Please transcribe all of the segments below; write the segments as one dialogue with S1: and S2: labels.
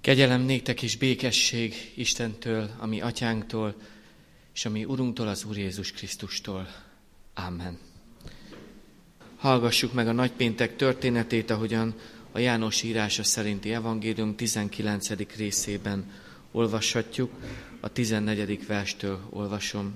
S1: Kegyelem néktek és békesség Istentől, a mi atyánktól, és a mi Urunktól, az Úr Jézus Krisztustól. Amen. Hallgassuk meg a nagypéntek történetét, ahogyan a János írása szerinti evangélium 19. részében olvashatjuk. A 14. verstől olvasom.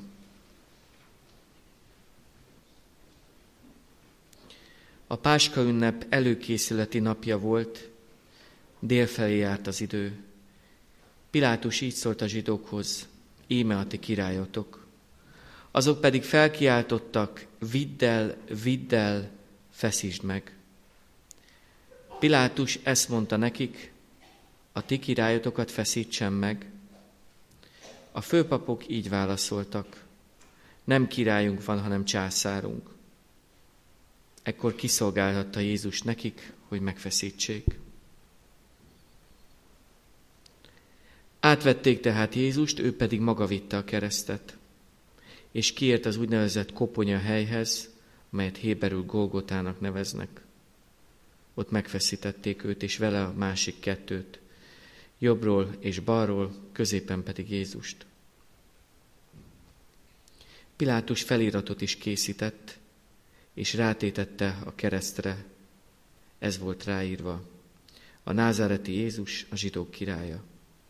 S1: A Páska ünnep előkészületi napja volt, délfelé járt az idő. Pilátus így szólt a zsidókhoz: íme a ti királyotok. Azok pedig felkiáltottak: vidd el, feszítsd meg. Pilátus ezt mondta nekik: a ti királyotokat feszítsem meg. A főpapok így válaszoltak: nem királyunk van, hanem császárunk. Ekkor kiszolgáltatta Jézus nekik, hogy megfeszítsék. Átvették tehát Jézust, ő pedig maga vitte a keresztet, és kiért az úgynevezett koponya helyhez, melyet héberül Golgotának neveznek. Ott megfeszítették őt, és vele a másik kettőt, jobbról és balról, középen pedig Jézust. Pilátus feliratot is készített, és rátétette a keresztre. Ez volt ráírva: a názáreti Jézus, a zsidók királya.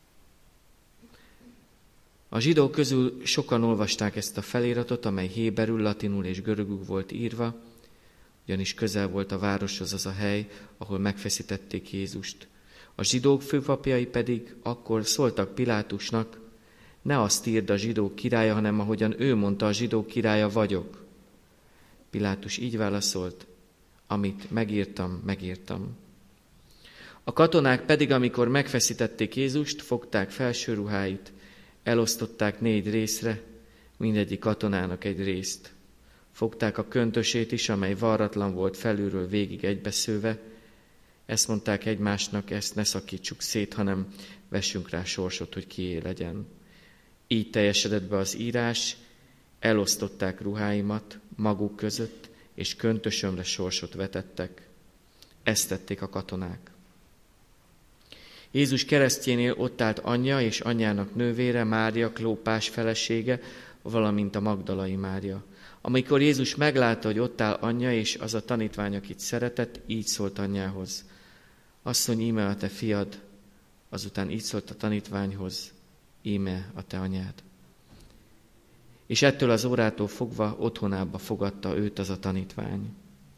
S1: A zsidók közül sokan olvasták ezt a feliratot, amely héberül, latinul és görögül volt írva, ugyanis közel volt a városhoz az a hely, ahol megfeszítették Jézust. A zsidók főpapjai pedig akkor szóltak Pilátusnak: ne azt írd, a zsidók királya, hanem ahogyan ő mondta, a zsidók királya vagyok. Pilátus így válaszolt: amit megírtam. A katonák pedig, amikor megfeszítették Jézust, fogták felső ruháit, elosztották 4 részre, mindegyik katonának egy részt. Fogták a köntösét is, amely varratlan volt felülről végig egybeszőve. Ezt mondták egymásnak: ezt ne szakítsuk szét, hanem vessünk rá sorsot, hogy kié legyen. Így teljesedett be az írás: elosztották ruháimat maguk között, és köntösömre sorsot vetettek. Ezt tették a katonák. Jézus keresztjénél ott állt anyja és anyjának nővére, Mária, Klópás felesége, valamint a Magdalai Mária. Amikor Jézus meglátta, hogy ott áll anyja és az a tanítvány, akit szeretett, így szólt anyjához: asszony, íme a te fiad. Azután így szólt a tanítványhoz: íme a te anyád. És ettől az órától fogva otthonába fogadta őt az a tanítvány.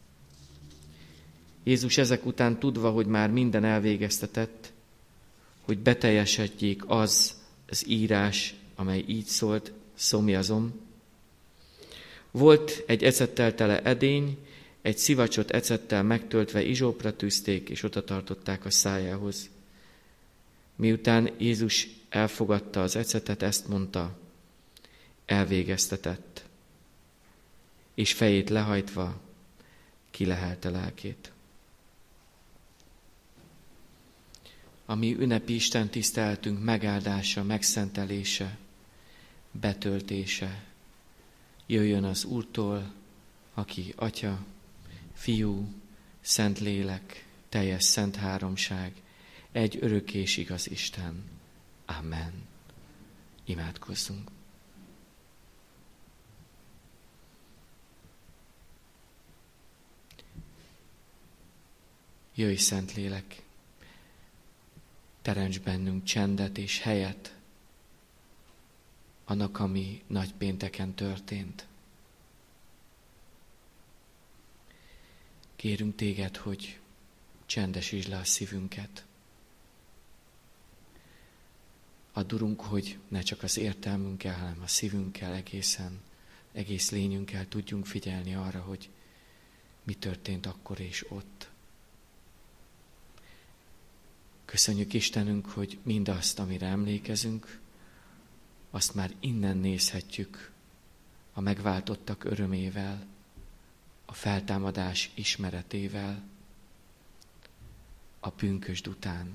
S1: Jézus ezek után, tudva, hogy már minden elvégeztetett, hogy beteljesedjék az írás, amely így szólt: szomjazom. Volt egy ecettel tele edény, egy szivacsot ecettel megtöltve izsópra tűzték, és oda tartották a szájához. Miután Jézus elfogadta az ecetet, ezt mondta: elvégeztetett. És fejét lehajtva kilehelte lelkét. A mi ünnepi Isten tiszteletünk megáldása, megszentelése, betöltése jöjjön az Úrtól, aki Atya, Fiú, Szentlélek, teljes szent háromság, egy örök és igaz Isten. Amen. Imádkozzunk. Jöjj, Szentlélek, teremts bennünk csendet és helyet annak, ami nagypénteken történt. Kérünk téged, hogy csendesítsd le a szívünket. Add, Urunk, hogy ne csak az értelmünkkel, hanem a szívünkkel egész lényünkkel tudjunk figyelni arra, hogy mi történt akkor és ott. Köszönjük, Istenünk, hogy mindazt, amire emlékezünk, azt már innen nézhetjük a megváltottak örömével, a feltámadás ismeretével, a pünkösd után.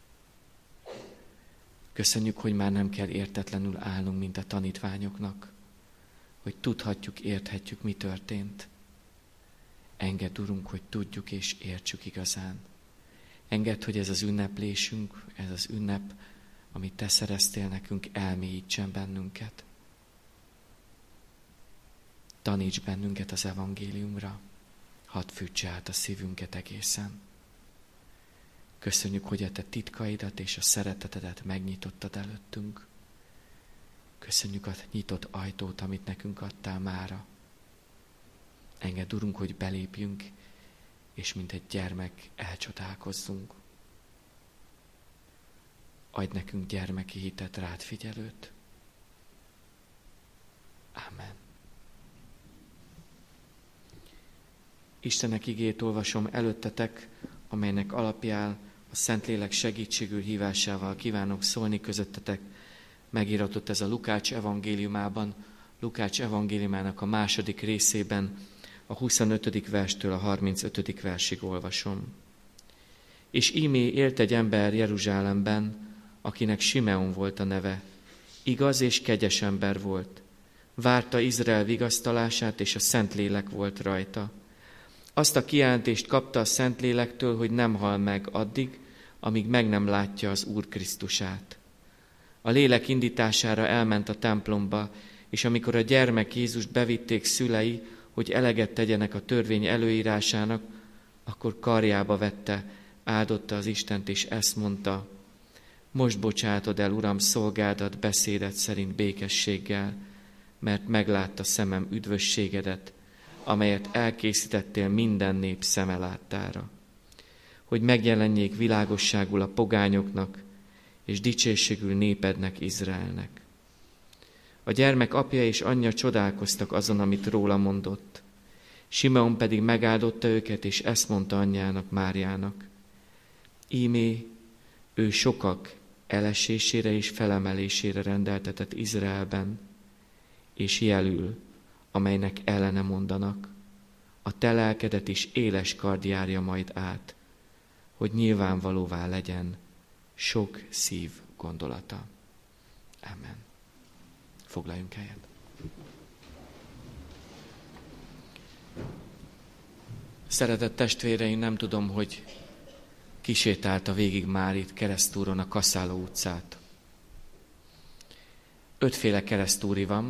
S1: Köszönjük, hogy már nem kell értetlenül állnunk, mint a tanítványoknak, hogy tudhatjuk, érthetjük, mi történt. Engedd, Urunk, hogy tudjuk és értsük igazán. Engedd, hogy ez az ünneplésünk, ez az ünnep, amit te szereztél nekünk, elmélyítsen bennünket. Taníts bennünket az evangéliumra, hadd fűtse át a szívünket egészen. Köszönjük, hogy a te titkaidat és a szeretetedet megnyitottad előttünk. Köszönjük a nyitott ajtót, amit nekünk adtál mára. Engedd, Urunk, hogy belépjünk, és mint egy gyermek elcsodálkozzunk. Adj nekünk gyermeki hitet, rád figyelőt. Amen. Istennek igét olvasom előttetek, amelynek alapján a Szentlélek segítségül hívásával kívánok szólni közöttetek. Megíratott ez a Lukács evangéliumában, Lukács evangéliumának a 2. részében, a 25. verstől a 35. versig olvasom. És ímé élt egy ember Jeruzsálemben, akinek Simeon volt a neve. Igaz és kegyes ember volt. Várta Izrael vigasztalását, és a Szentlélek volt rajta. Azt a kijelentést kapta a Szentlélektől, hogy nem hal meg addig, amíg meg nem látja az Úr Krisztusát. A lélek indítására elment a templomba, és amikor a gyermek Jézust bevitték szülei, hogy eleget tegyenek a törvény előírásának, akkor karjába vette, áldotta az Istent, és ezt mondta: most bocsátod el, Uram, szolgádat beszédet szerint békességgel, mert meglátta szemem üdvösségedet, amelyet elkészítettél minden nép szeme láttára, hogy megjelenjék világosságul a pogányoknak, és dicsőségül népednek, Izraelnek. A gyermek apja és anyja csodálkoztak azon, amit róla mondott. Simeon pedig megáldotta őket, és ezt mondta anyjának, Máriának: ímé, ő sokak elesésére és felemelésére rendeltetett Izraelben, és jelül, amelynek ellene mondanak. A te lelkedet is éles kard járja majd át, hogy nyilvánvalóvá legyen sok szív gondolata. Amen. Foglaljunk helyet. Szeretett testvéreim, nem tudom, hogy kisétálta végig már itt keresztúron a Kaszáló utcát. 5 keresztúri van.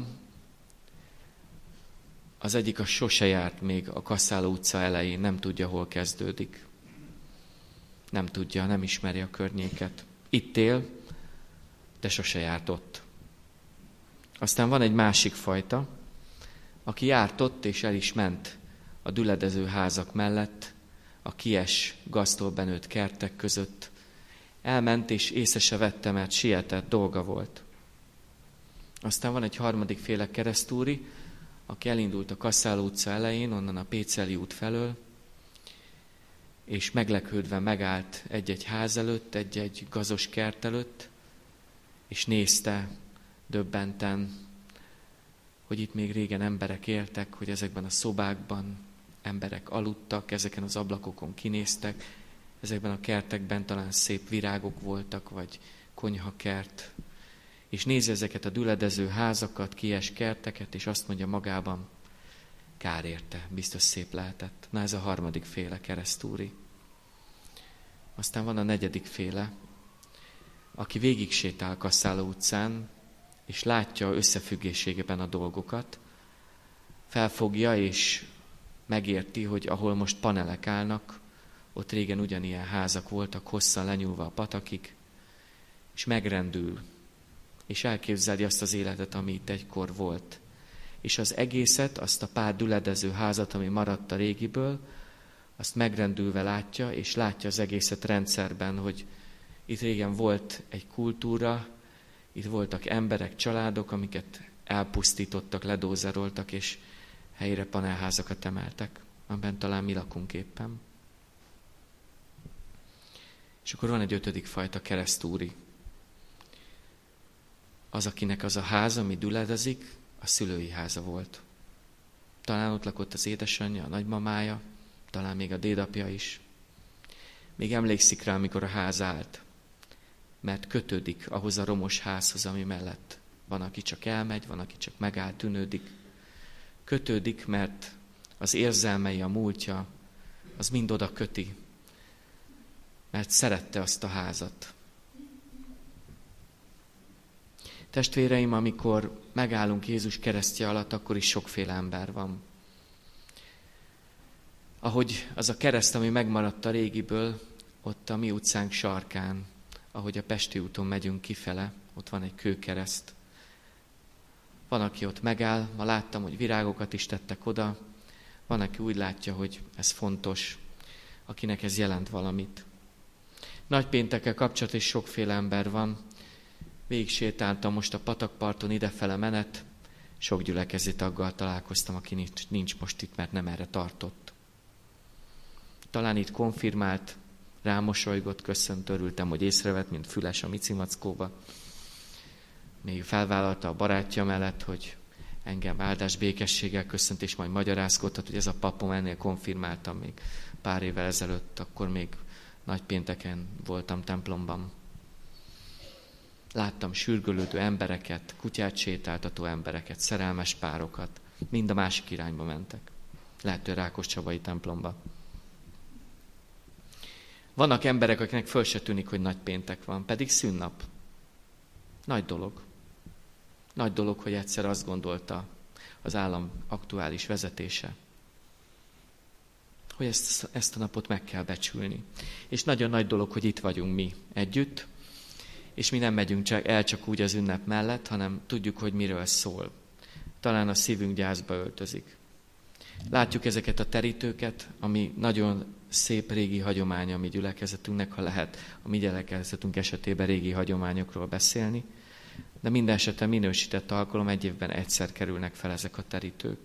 S1: Az egyik, a sose járt még a Kaszáló utca elején, nem tudja, hol kezdődik. Nem tudja, nem ismeri a környéket. Itt él, de sose járt ott. Aztán van egy másik fajta, aki járt ott, és el is ment a düledező házak mellett, a kies, gaztól benőtt kertek között. Elment, és észre se vette, mert sietett, dolga volt. Aztán van egy 3. keresztúri, aki elindult a Kaszáló utca elején, onnan a Péceli út felől, és meglepődve megállt egy-egy ház előtt, egy-egy gazos kert előtt, és nézte döbbenten, hogy itt még régen emberek éltek, hogy ezekben a szobákban emberek aludtak, ezeken az ablakokon kinéztek, ezekben a kertekben talán szép virágok voltak, vagy konyhakert, és nézi ezeket a düledező házakat, kies kerteket, és azt mondja magában: kár érte, biztos szép lehetett. Na, ez a 3. keresztúri. Aztán van a 4. aki végig sétál Kaszáló utcán, és látja összefüggésében a dolgokat, felfogja és megérti, hogy ahol most panelek állnak, ott régen ugyanilyen házak voltak, hosszan lenyúlva a patakig, és megrendül, és elképzeli azt az életet, ami itt egykor volt. És az egészet, azt a pár düledező házat, ami maradt a régiből, azt megrendülve látja, és látja az egészet rendszerben, hogy itt régen volt egy kultúra, itt voltak emberek, családok, amiket elpusztítottak, ledózeroltak, és helyre panelházakat emeltek, amiben talán mi lakunk éppen. És akkor van egy 5. fajta keresztúri. Az, akinek az a ház, ami düledezik, a szülői háza volt. Talán ott lakott az édesanyja, a nagymamája, talán még a dédapja is. Még emlékszik rá, amikor a ház állt, mert kötődik ahhoz a romos házhoz, ami mellett. Van, aki csak elmegy, van, aki csak megáll, tűnődik. Kötődik, mert az érzelmei, a múltja, az mind oda köti. mert szerette azt a házat. Testvéreim, amikor megállunk Jézus keresztje alatt, akkor is sokféle ember van. Ahogy az a kereszt, ami megmaradt a régiből, ott a mi utcánk sarkán, ahogy a Pesti úton megyünk kifele, ott van egy kőkereszt. Van, aki ott megáll, ma láttam, hogy virágokat is tettek oda, van, aki úgy látja, hogy ez fontos, akinek ez jelent valamit. Nagypéntekkel kapcsolatban is sokféle ember van. Végig sétáltam most a patakparton idefele menet, sok gyülekezeti taggal találkoztam, aki nincs most itt, mert nem erre tartott. Talán itt konfirmált, rámosolygott, köszönt, örültem, hogy észrevett, mint füles a micimackóba. Még felvállalta a barátja mellett, hogy engem áldás békességgel köszönt, és majd magyarázkodhat, hogy ez a papom, ennél konfirmáltam még pár évvel ezelőtt, akkor még nagypénteken voltam templomban. Láttam sürgölődő embereket, kutyát sétáltató embereket, szerelmes párokat, mind a másik irányba mentek. Lehet, hogy Rákoscsabai templomba. Vannak emberek, akiknek föl se tűnik, hogy nagypéntek van, pedig szünnap. Nagy dolog. Nagy dolog, hogy egyszer azt gondolta az állam aktuális vezetése, hogy ezt a napot meg kell becsülni. És nagyon nagy dolog, hogy itt vagyunk mi együtt, és mi nem megyünk el csak úgy az ünnep mellett, hanem tudjuk, hogy miről szól. Talán a szívünk gyászba öltözik. Látjuk ezeket a terítőket, ami nagyon szép régi hagyomány a mi gyülekezetünknek, ha lehet a mi gyülekezetünk esetében régi hagyományokról beszélni, de minden esetben minősített alkalom, egy évben egyszer kerülnek fel ezek a terítők.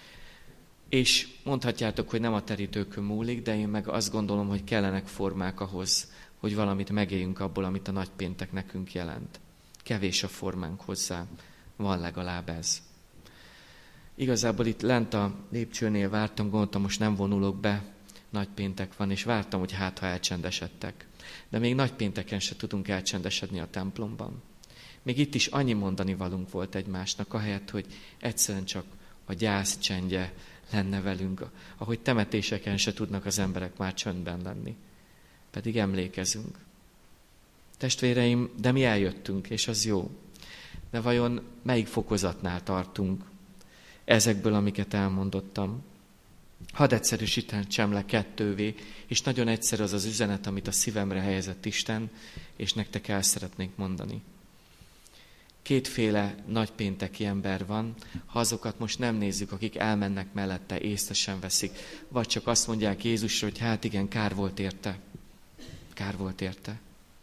S1: És mondhatjátok, hogy nem a terítőkön múlik, de én meg azt gondolom, hogy kellenek formák ahhoz, hogy valamit megéljünk abból, amit a nagypéntek nekünk jelent. Kevés a formánk hozzá, van legalább ez. Igazából itt lent a lépcsőnél vártam, gondoltam, most nem vonulok be, nagypéntek van, és vártam, hogy ha elcsendesedtek. De még nagypénteken se tudunk elcsendesedni a templomban. Még itt is annyi mondani valunk volt egymásnak, ahelyett, hogy egyszerűen csak a gyász csendje lenne velünk, ahogy temetéseken se tudnak az emberek már csöndben lenni. Pedig emlékezünk. Testvéreim, de mi eljöttünk, és az jó. De vajon melyik fokozatnál tartunk ezekből, amiket elmondottam? Hadd egyszerűsítsem le kettővé, és nagyon egyszerű az az üzenet, amit a szívemre helyezett Isten, és nektek el szeretnék mondani. Kétféle nagypénteki ember van, ha azokat most nem nézzük, akik elmennek mellette, észre sem veszik, vagy csak azt mondják Jézusra, hogy hát igen, kár volt érte. Kár volt érte.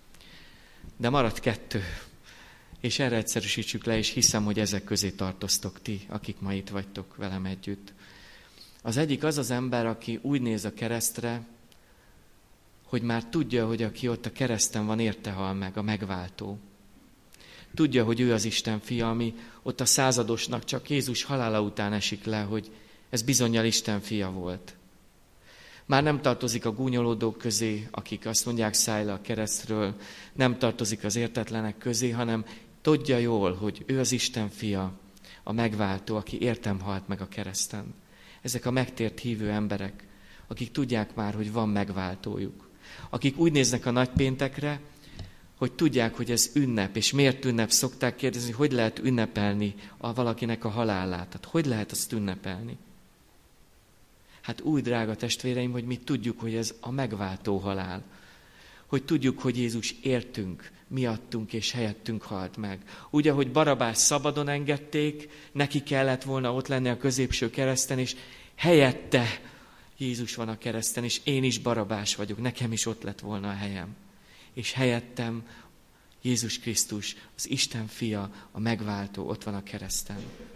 S1: De maradt kettő, és erre egyszerűsítsük le, és hiszem, hogy ezek közé tartoztok ti, akik ma itt vagytok velem együtt. Az egyik az az ember, aki úgy néz a keresztre, hogy már tudja, hogy aki ott a kereszten van, érte hal meg, a megváltó. Tudja, hogy ő az Isten fia, ami ott a századosnak csak Jézus halála után esik le, hogy ez bizonnyal Isten fia volt. Már nem tartozik a gúnyolódók közé, akik azt mondják, szállj le a keresztről, nem tartozik az értetlenek közé, hanem tudja jól, hogy ő az Isten fia, a megváltó, aki értem halt meg a kereszten. Ezek a megtért hívő emberek, akik tudják már, hogy van megváltójuk. Akik úgy néznek a nagypéntekre, hogy tudják, hogy ez ünnep, és miért ünnep, szokták kérdezni, hogy lehet ünnepelni valakinek a halálát. Tehát hogy lehet azt ünnepelni? Hát úgy, drága testvéreim, hogy mi tudjuk, hogy ez a megváltó halál. Hogy tudjuk, hogy Jézus értünk, miattunk és helyettünk halt meg. Úgy, ahogy Barabás szabadon engedték, neki kellett volna ott lenni a középső kereszten, és helyette Jézus van a kereszten, és én is Barabás vagyok, nekem is ott lett volna a helyem. És helyettem Jézus Krisztus, az Isten fia, a megváltó, ott van a kereszten.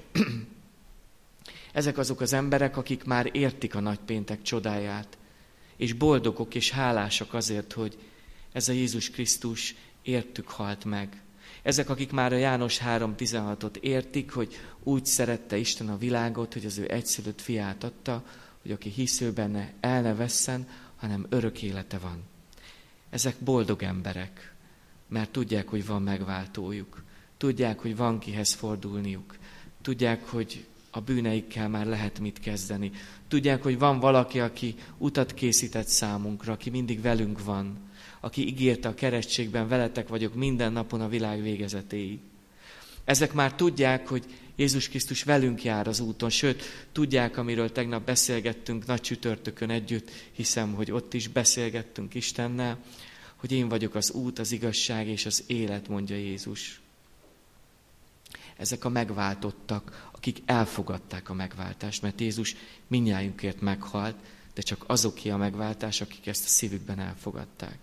S1: Ezek azok az emberek, akik már értik a nagypéntek csodáját, és boldogok és hálásak azért, hogy ez a Jézus Krisztus értük halt meg. Ezek, akik már a János 3:16-ot értik, hogy úgy szerette Isten a világot, hogy az ő egyszülött fiát adta, hogy aki hisz ő benne, el ne vesszen, hanem örök élete van. Ezek boldog emberek, mert tudják, hogy van megváltójuk. Tudják, hogy van kihez fordulniuk. Tudják, hogy a bűneikkel már lehet mit kezdeni. Tudják, hogy van valaki, aki utat készített számunkra, aki mindig velünk van, aki ígérte a keresztségben, veletek vagyok minden napon a világ végezetéig. Ezek már tudják, hogy Jézus Krisztus velünk jár az úton, sőt, tudják, amiről tegnap beszélgettünk nagy csütörtökön együtt, hiszem, hogy ott is beszélgettünk Istennel, hogy én vagyok az út, az igazság és az élet, mondja Jézus. Ezek a megváltottak, akik elfogadták a megváltást, mert Jézus mindnyájunkért meghalt, de csak azoké a megváltás, akik ezt a szívükben elfogadták.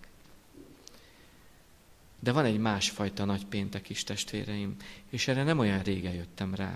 S1: De van egy másfajta nagypéntek is, testvéreim, és erre nem olyan régen jöttem rá.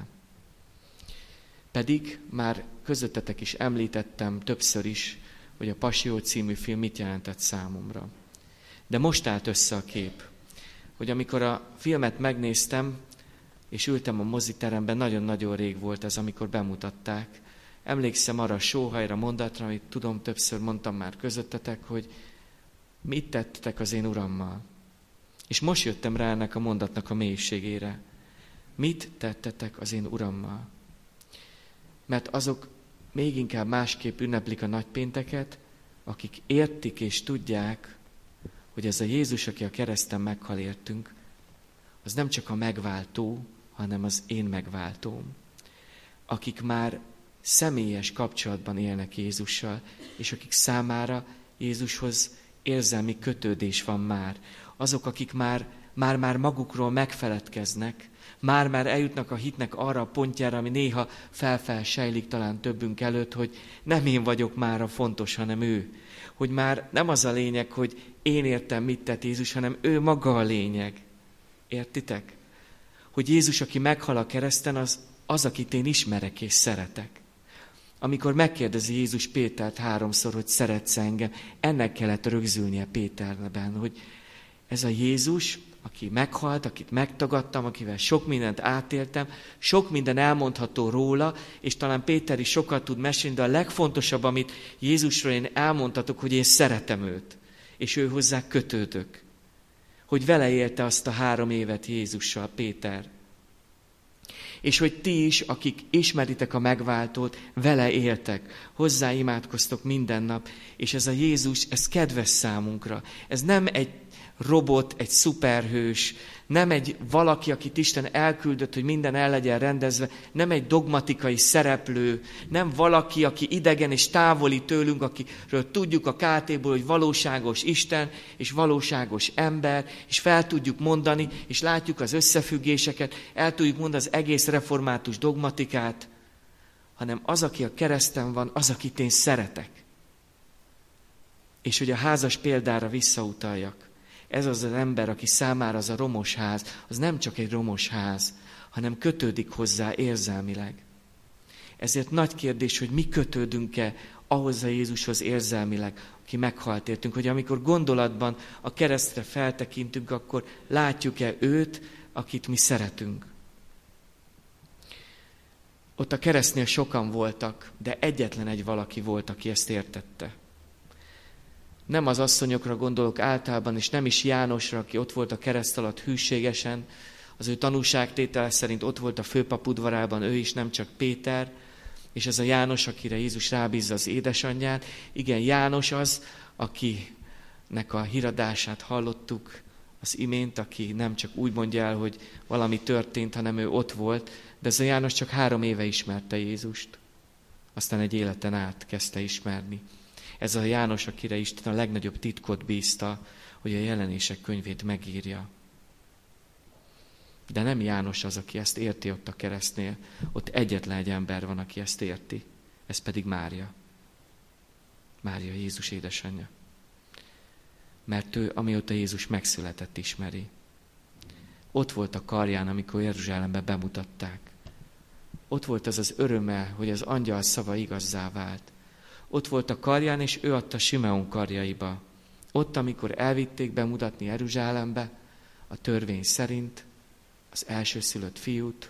S1: Pedig már közöttetek is említettem többször is, hogy a Passió című film mit jelentett számomra. De most állt össze a kép, hogy amikor a filmet megnéztem, és ültem a moziteremben, nagyon-nagyon rég volt ez, amikor bemutatták. Emlékszem arra a sóhajra, mondatra, amit tudom, többször mondtam már közöttetek, hogy mit tettetek az én Urammal. És most jöttem rá ennek a mondatnak a mélységére. Mit tettetek az én Urammal? Mert azok még inkább másképp ünneplik a nagypénteket, akik értik és tudják, hogy ez a Jézus, aki a kereszten meghal értünk, az nem csak a megváltó, hanem az én megváltóm. Akik már személyes kapcsolatban élnek Jézussal, és akik számára Jézushoz érzelmi kötődés van már. Azok, akik már magukról megfeledkeznek, már eljutnak a hitnek arra a pontjára, ami néha fel sejlik talán többünk előtt, hogy nem én vagyok már a fontos, hanem ő. Hogy már nem az a lényeg, hogy én értem, mit tett Jézus, hanem ő maga a lényeg. Értitek? Hogy Jézus, aki meghal a kereszten, az, akit én ismerek és szeretek. Amikor megkérdezi Jézus Pétert 3-szor, hogy szeretsz engem, ennek kellett rögzülnie Péterben, hogy ez a Jézus, aki meghalt, akit megtagadtam, akivel sok mindent átéltem, sok minden elmondható róla, és talán Péter is sokat tud mesélni, de a legfontosabb, amit Jézusról én elmondhatok, hogy én szeretem őt, és ő hozzá kötődök. Hogy vele élte azt a 3 évet Jézussal, Péter. És hogy ti is, akik ismeritek a megváltót, vele éltek, hozzá imádkoztok minden nap, és ez a Jézus, ez kedves számunkra. Ez nem egy robot, egy szuperhős, nem egy valaki, akit Isten elküldött, hogy minden el legyen rendezve, nem egy dogmatikai szereplő, nem valaki, aki idegen és távoli tőlünk, akiről tudjuk a KT-ból, hogy valóságos Isten és valóságos ember, és fel tudjuk mondani, és látjuk az összefüggéseket, el tudjuk mondani az egész református dogmatikát, hanem az, aki a kereszten van, az, akit én szeretek. És hogy a házas példára visszautaljak. Ez az az ember, aki számára az a romos ház, az nem csak egy romos ház, hanem kötődik hozzá érzelmileg. Ezért nagy kérdés, hogy mi kötődünk-e ahhoz a Jézushoz érzelmileg, aki meghalt értünk, hogy amikor gondolatban a keresztre feltekintünk, akkor látjuk-e őt, akit mi szeretünk. Ott a keresztnél sokan voltak, de egyetlen egy valaki volt, aki ezt értette. Nem az asszonyokra gondolok általában, és nem is Jánosra, aki ott volt a kereszt alatt hűségesen. Az ő tanúságtétele szerint ott volt a főpap udvarában, ő is, nem csak Péter. És ez a János, akire Jézus rábízza az édesanyját. Igen, János az, akinek a híradását hallottuk az imént, aki nem csak úgy mondja el, hogy valami történt, hanem ő ott volt. De ez a János csak 3 éve ismerte Jézust. Aztán egy életen át kezdte ismerni. Ez a János, akire Isten a legnagyobb titkot bízta, hogy a Jelenések könyvét megírja. De nem János az, aki ezt érti ott a keresztnél. Ott egyetlen egy ember van, aki ezt érti. Ez pedig Mária. Mária, Jézus édesanyja. Mert ő, amióta Jézus megszületett, ismeri. Ott volt a karján, amikor Jeruzsálembe bemutatták. Ott volt az az öröme, hogy az angyal szava igazzá vált. Ott volt a karján, és ő adta Simeon karjaiba. Ott, amikor elvitték bemutatni Jeruzsálembe, a törvény szerint az elsőszülött fiút,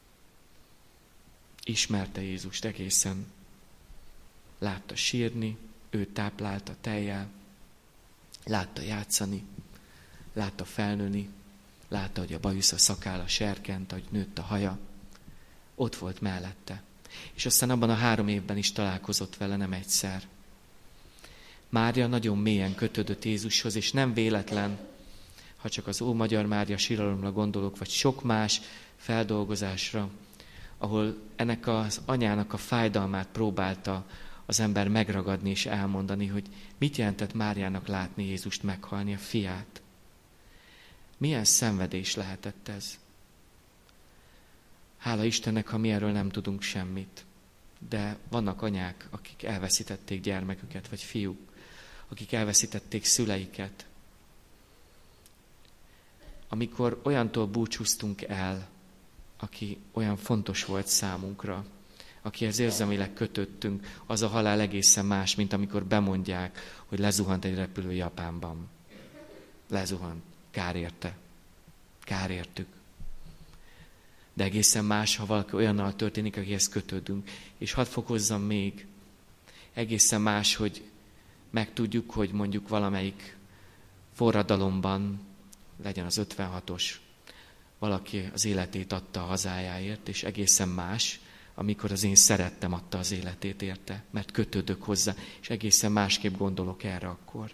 S1: ismerte Jézust egészen. Látta sírni, ő táplálta tejjel, látta játszani, látta felnőni, látta, hogy a bajusza szakálla serkent, ahogy nőtt a haja. Ott volt mellette. És aztán abban a 3 évben is találkozott vele nem egyszer. Mária nagyon mélyen kötődött Jézushoz, és nem véletlen, ha csak az Ó Magyar Mária síralomra gondolok, vagy sok más feldolgozásra, ahol ennek az anyának a fájdalmát próbálta az ember megragadni és elmondani, hogy mit jelentett Máriának látni Jézust meghalni, a fiát. Milyen szenvedés lehetett ez? Hála Istennek, ha mi erről nem tudunk semmit. De vannak anyák, akik elveszítették gyermeküket, vagy fiúk, akik elveszítették szüleiket. Amikor olyantól búcsúztunk el, aki olyan fontos volt számunkra, akihez érzelmileg kötöttünk, az a halál egészen más, mint amikor bemondják, hogy lezuhant egy repülő Japánban. Lezuhant. Kár érte. Kár értük. De egészen más, ha valaki olyannal történik, akihez kötődünk. És hadd fokozzam még, egészen más, hogy megtudjuk, hogy mondjuk valamelyik forradalomban, legyen az 56-os, valaki az életét adta a hazájáért, és egészen más, amikor az én szerettem adta az életét érte, mert kötődök hozzá, és egészen másképp gondolok erre akkor.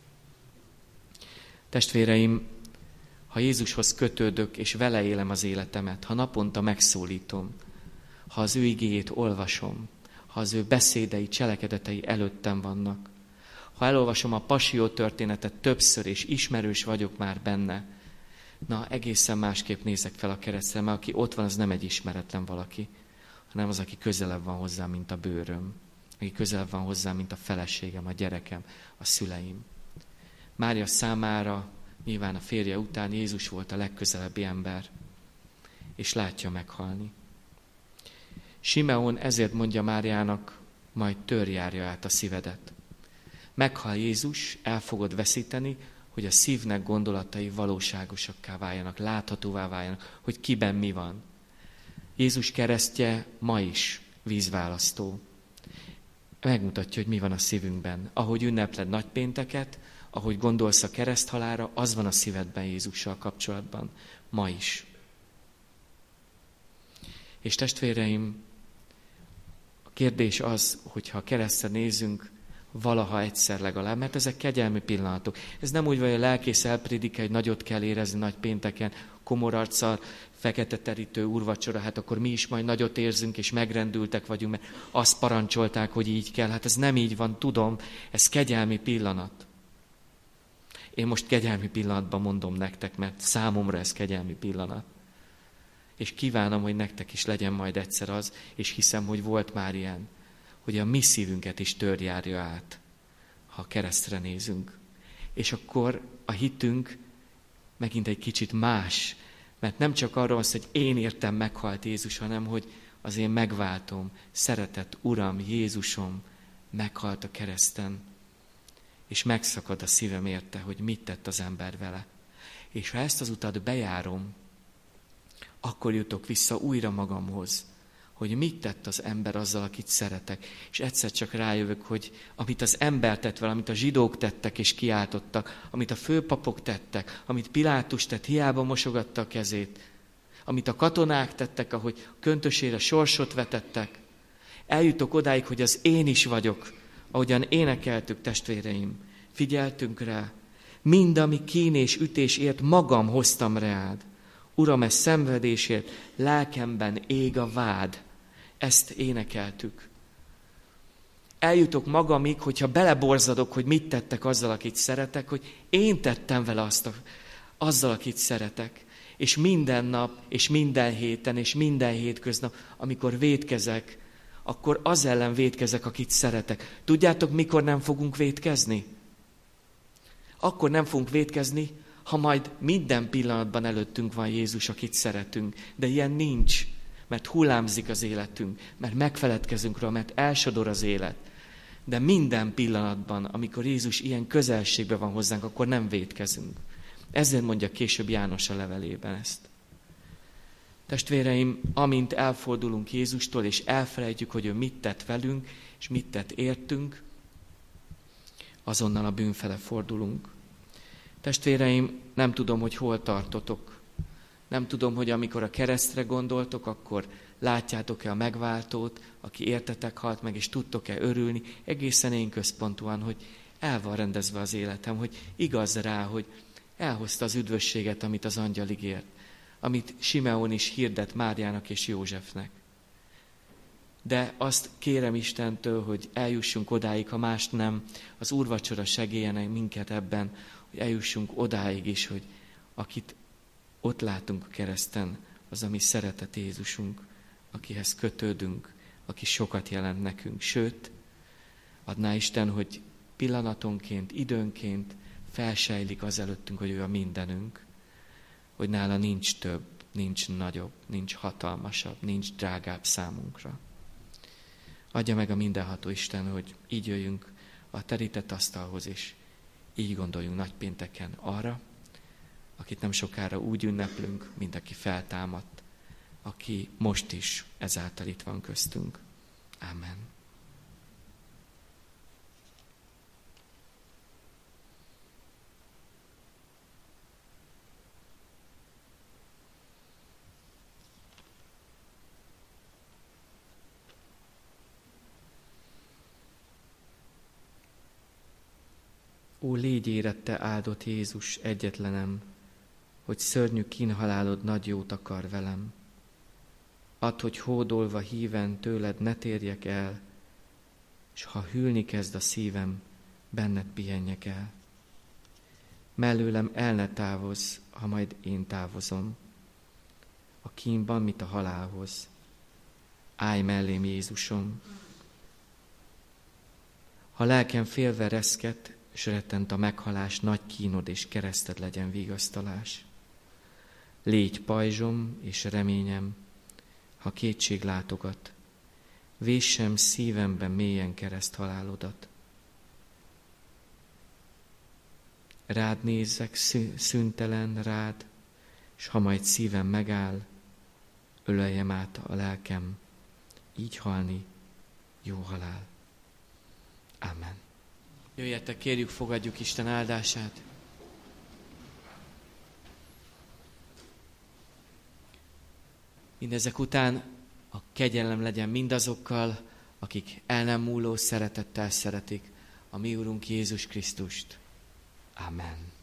S1: Testvéreim, ha Jézushoz kötődök, és vele élem az életemet, ha naponta megszólítom, ha az ő igéjét olvasom, ha az ő beszédei, cselekedetei előttem vannak, ha elolvasom a Passió történetet többször, és ismerős vagyok már benne, na egészen másképp nézek fel a keresztre, mert aki ott van, az nem egy ismeretlen valaki, hanem az, aki közelebb van hozzám, mint a bőröm, aki közelebb van hozzám, mint a feleségem, a gyerekem, a szüleim. Mária számára, nyilván a férje után Jézus volt a legközelebbi ember, és látja meghalni. Simeon ezért mondja Máriának, majd törjárja át a szívedet. Meghal Jézus, el fogod veszíteni, hogy a szívnek gondolatai valóságosakká váljanak, láthatóvá váljanak, hogy kiben mi van. Jézus keresztje ma is vízválasztó. Megmutatja, hogy mi van a szívünkben. Ahogy ünnepled nagypénteket, ahogy gondolsz a kereszthalálra, az van a szívedben Jézussal kapcsolatban. Ma is. És testvéreim, a kérdés az, hogyha a keresztre nézünk, valaha egyszer legalább, mert ezek kegyelmi pillanatok. Ez nem úgy, hogy a lelkész elprédikál, hogy nagyot kell érezni nagy pénteken, komor arccal, fekete terítő úrvacsora, hát akkor mi is majd nagyot érzünk, és megrendültek vagyunk, mert azt parancsolták, hogy így kell. Hát ez nem így van, tudom, ez kegyelmi pillanat. Én most kegyelmi pillanatban mondom nektek, mert számomra ez kegyelmi pillanat. És kívánom, hogy nektek is legyen majd egyszer az, és hiszem, hogy volt már ilyen, hogy a mi szívünket is törjárja át, ha a keresztre nézünk. És akkor a hitünk megint egy kicsit más, mert nem csak arról az, hogy én értem meghalt Jézus, hanem hogy az én megváltom, szeretett Uram, Jézusom meghalt a kereszten, és megszakad a szívem érte, hogy mit tett az ember vele. És ha ezt az utat bejárom, akkor jutok vissza újra magamhoz, hogy mit tett az ember azzal, akit szeretek. És egyszer csak rájövök, hogy amit az ember tett vele, amit a zsidók tettek és kiáltottak, amit a főpapok tettek, amit Pilátus tett, hiába mosogatta a kezét, amit a katonák tettek, ahogy köntösére sorsot vetettek, eljutok odáig, hogy az én is vagyok, ahogyan énekeltük, testvéreim, figyeltünk rá, mind, ami kín és ütés ért, magam hoztam reád. Uram, ez szenvedésért, lelkemben ég a vád. Ezt énekeltük. Eljutok magamig, hogyha beleborzadok, hogy mit tettek azzal, akit szeretek, hogy én tettem vele azzal, akit szeretek. És minden nap, és minden héten, és minden hétköznap, amikor vétkezek, akkor az ellen vétkezek, akit szeretek. Tudjátok, mikor nem fogunk vétkezni? Akkor nem fogunk vétkezni, ha majd minden pillanatban előttünk van Jézus, akit szeretünk. De ilyen nincs, mert hullámzik az életünk, mert megfeledkezünk róla, mert elsodor az élet. De minden pillanatban, amikor Jézus ilyen közelségben van hozzánk, akkor nem vétkezünk. Ezért mondja később János a levelében ezt. Testvéreim, amint elfordulunk Jézustól, és elfelejtjük, hogy ő mit tett velünk, és mit tett értünk, azonnal a bűn fele fordulunk. Testvéreim, nem tudom, hogy hol tartotok Nem tudom, hogy amikor a keresztre gondoltok, akkor látjátok-e a megváltót, aki értetek halt meg, és tudtok-e örülni, egészen én központúan, hogy el van rendezve az életem, hogy igaz rá, hogy elhozta az üdvösséget, amit az angyal ígért, amit Simeon is hirdet Máriának és Józsefnek. De azt kérem Istentől, hogy eljussunk odáig, ha mást nem, az úrvacsora segélyenek minket ebben, hogy eljussunk odáig is, hogy akit ott látunk a kereszten, az a mi szeretett Jézusunk, akihez kötődünk, aki sokat jelent nekünk. Sőt, adná Isten, hogy pillanatonként, időnként felsejlik az előttünk, hogy ő a mindenünk, hogy nála nincs több, nincs nagyobb, nincs hatalmasabb, nincs drágább számunkra. Adja meg a mindenható Isten, hogy így jöjjünk a terített asztalhoz, és így gondoljunk nagypénteken arra, akit nem sokára úgy ünneplünk, mint aki feltámadt, aki most is ezáltal itt van köztünk. Amen. Ó, légy érette áldott Jézus egyetlenem, hogy szörnyű kínhalálod nagy jót akar velem. Add, hogy hódolva híven tőled ne térjek el, s ha hűlni kezd a szívem, benned pihenjek el. Mellőlem el ne távozz, ha majd én távozom, a kínban, mint a halálhoz. Állj mellém, Jézusom! Ha lelkem félve reszket, s rettent a meghalás, nagy kínod és kereszted legyen vigasztalás. Légy pajzsom és reményem, ha kétség látogat, véssem szívemben mélyen kereszt halálodat. Rád nézzek szüntelen rád, s ha majd szívem megáll, öleljem át a lelkem, így halni jó halál. Amen. Jöjjetek, kérjük, fogadjuk Isten áldását. Mindezek után a kegyelem legyen mindazokkal, akik el nem múló szeretettel szeretik a mi Urunk Jézus Krisztust. Amen.